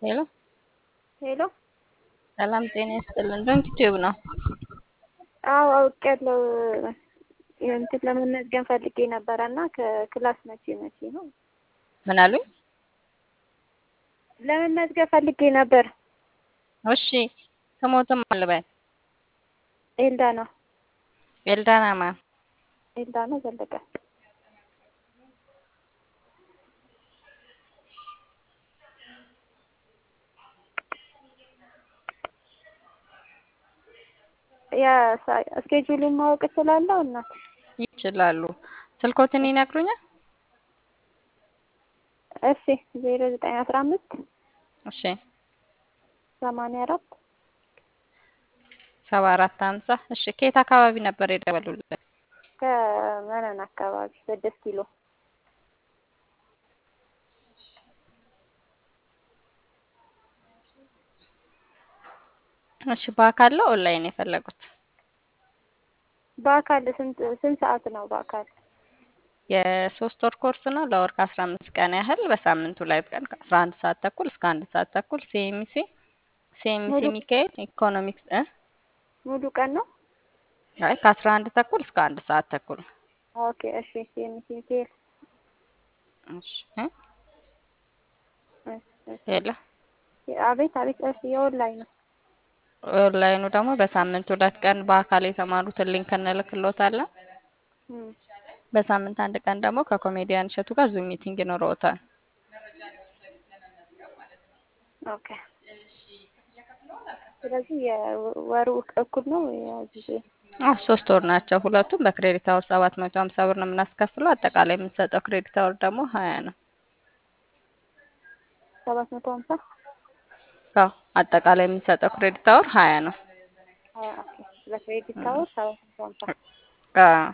ሄሎ ሄሎ። ሰላም ጤና ይስጥልን። ዶንት ዩቲዩብ ነው። አዎ አውቄያለሁ። እንትን ለመመዝገብ ፈልጌ ነበረና ከክላስ መቼ ነው? ምን አሉኝ? ለመመዝገብ ፈልጌ ነበር። እሺ ስሞትም አልበል ኤልዳና ኤልዳና ማን? ኤልዳና ዘለቀ። ያ እስኬጁሉን ማወቅ እችላለሁ? እና ይችላሉ። ስልኮትን ይነግሩኛል? እሺ 0915 እሺ 84 7450 እሺ ከየት አካባቢ ነበር የደወሉልኝ? ከመነን አካባቢ 6 ኪሎ። እሺ በአካል ነው ኦንላይን የፈለጉት? በአካል ስንት ሰዓት ነው በአካል? የሶስት ወር ኮርስ ነው። ለወር ከ15 ቀን ያህል በሳምንቱ ላይ ቀን ከ11 ሰዓት ተኩል እስከ 1 ሰዓት ተኩል ሲኤምሲ ሙሉ ሚካኤል ኢኮኖሚክስ ሙሉ ቀን ነው? አይ ከ11 ተኩል እስከ 1 ሰዓት ተኩል። ኦኬ እሺ። ሚካኤል እሺ እሺ። ሄሎ አቤት አቤት። እሺ የኦንላይን ነው? ኦንላይኑ ደግሞ በሳምንት 2 ቀን በአካል የተማሩትን ሊንክ እንልክሎታለን። በሳምንት 1 ቀን ደግሞ ከኮሜዲያን እሸቱ ጋር ዙም ሚቲንግ ይኖረውታል። ኦኬ። ስለዚህ የወሩ እኩል ነው ጊዜ? 3 ወር ናቸው ሁለቱም። በክሬዲት አወር 750 ብር ነው የምናስከፍለው። አጠቃላይ የምንሰጠው ክሬዲት አወር ደግሞ 20 ነው። 750? አዎ አጠቃላይ የምንሰጠው ክሬዲት አወር 20 ነው። ኦኬ። በክሬዲት አወር 750። አዎ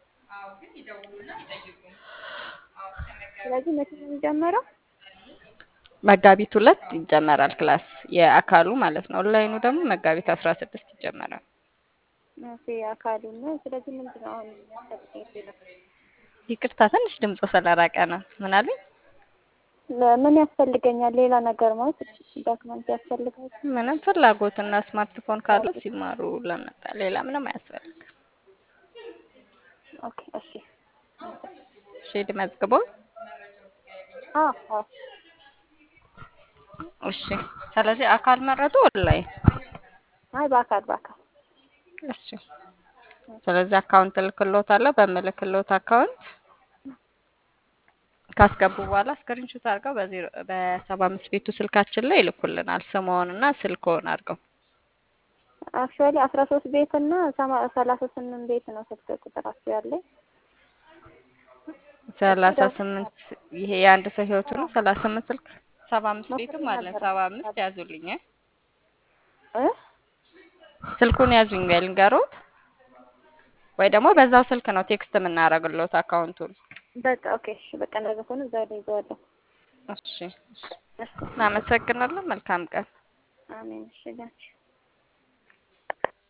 ስለዚህ መቼ ነው የሚጀመረው? መጋቢት 2 ይጀመራል ክላስ የአካሉ ማለት ነው። ኦንላይኑ ደግሞ መጋቢት 16 ይጀመራል። ኦኬ አካሉ ነው። ስለዚህ ምንድን ነው አሁን የሚያስፈልገኝ ሌላ? ይቅርታ ትንሽ ድምፁ ስለራቀ ነው። ምን አለኝ? ምን ያስፈልገኛል ሌላ ነገር ማለት ዶክመንት ያስፈልጋል? ምንም ፍላጎትና ስማርትፎን ካለው ሲማሩ ለመጣ ሌላ ምንም አያስፈልግም። ኦኬ እሺ። እሺ ልመዝግበው? አዎ እሺ ስለዚህ አካል መረጡ ኦንላይን? አይ በአካል እሺ ስለዚህ አካውንት እልክልዎታለሁ። በምልክልዎት አካውንት ካስገቡ በኋላ ስክሪንሾት አድርገው በ75 ቤቱ ስልካችን ላይ ይልኩልናል። ስምዎንና ስልክዎን አድርገው። አክቹዋሊ 13 ቤት እና 38 ቤት ነው ስልክ ቁጥራቸው ያለኝ። 38 ይሄ የአንድ ሰው ህይወቱ ነው። 38 ስልክ 75 ቤትም አለን። 75 ያዙልኝ ስልኩን ያዙኝ ልንገሮት ወይ ደግሞ በዛው ስልክ ነው ቴክስት የምናደርግልዎት አካውንቱን። በቃ ኦኬ እሺ። በቃ እንደዛ ከሆነ እዛ ላይ ይዘዋለሁ። እሺ እናመሰግናለን። መልካም ቀን። አሜን። እሺ